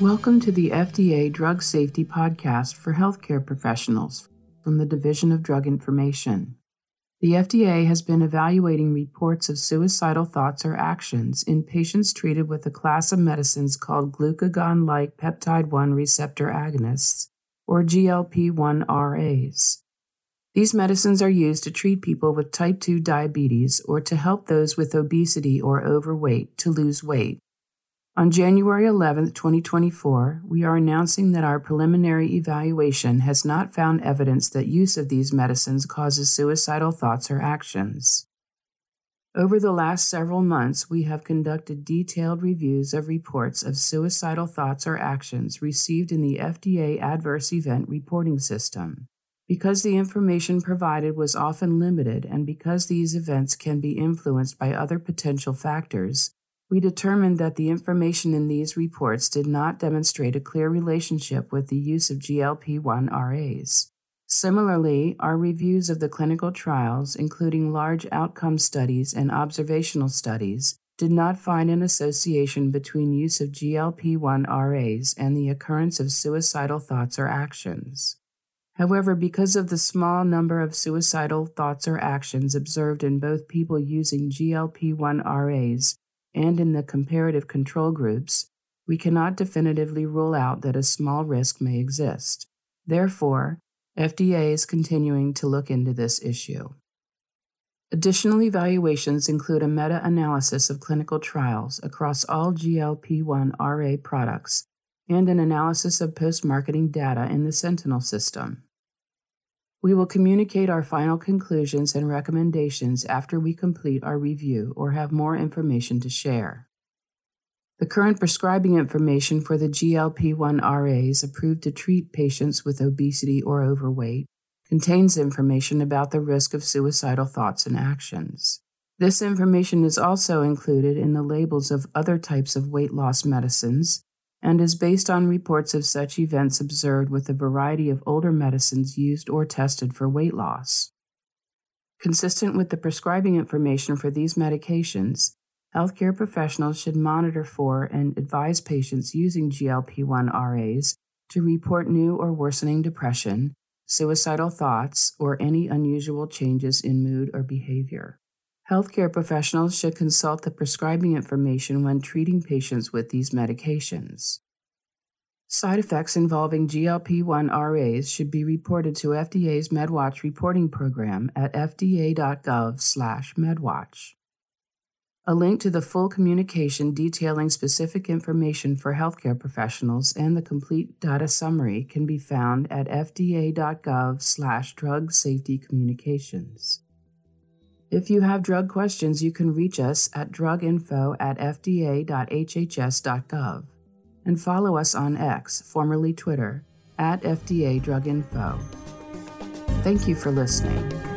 Welcome to the FDA Drug Safety Podcast for healthcare professionals from the Division of Drug Information. The FDA has been evaluating reports of suicidal thoughts or actions in patients treated with a class of medicines called glucagon-like peptide-1 receptor agonists, or GLP-1RAs. These medicines are used to treat people with type 2 diabetes or to help those with obesity or overweight to lose weight. On January 11, 2024, we are announcing that our preliminary evaluation has not found evidence that use of these medicines causes suicidal thoughts or actions. Over the last several months, we have conducted detailed reviews of reports of suicidal thoughts or actions received in the FDA Adverse Event Reporting System. Because the information provided was often limited and because these events can be influenced by other potential factors, we determined that the information in these reports did not demonstrate a clear relationship with the use of GLP-1RAs. Similarly, our reviews of the clinical trials, including large outcome studies and observational studies, did not find an association between use of GLP-1RAs and the occurrence of suicidal thoughts or actions. However, because of the small number of suicidal thoughts or actions observed in both people using GLP-1RAs and in the comparative control groups, we cannot definitively rule out that a small risk may exist. Therefore, FDA is continuing to look into this issue. Additional evaluations include a meta-analysis of clinical trials across all GLP-1RA products and an analysis of post-marketing data in the Sentinel system. We will communicate our final conclusions and recommendations after we complete our review or have more information to share. The current prescribing information for the GLP-1RAs approved to treat patients with obesity or overweight contains information about the risk of suicidal thoughts and actions. This information is also included in the labels of other types of weight loss medicines and is based on reports of such events observed with a variety of older medicines used or tested for weight loss. Consistent with the prescribing information for these medications, healthcare professionals should monitor for and advise patients using GLP-1RAs to report new or worsening depression, suicidal thoughts, or any unusual changes in mood or behavior. Healthcare professionals should consult the prescribing information when treating patients with these medications. Side effects involving GLP-1RAs should be reported to FDA's MedWatch reporting program at fda.gov/medwatch. A link to the full communication detailing specific information for healthcare professionals and the complete data summary can be found at fda.gov/drug-safety-communications. If you have drug questions, you can reach us at druginfo@fda.hhs.gov and follow us on X, formerly Twitter, @FDA Drug Info. Thank you for listening.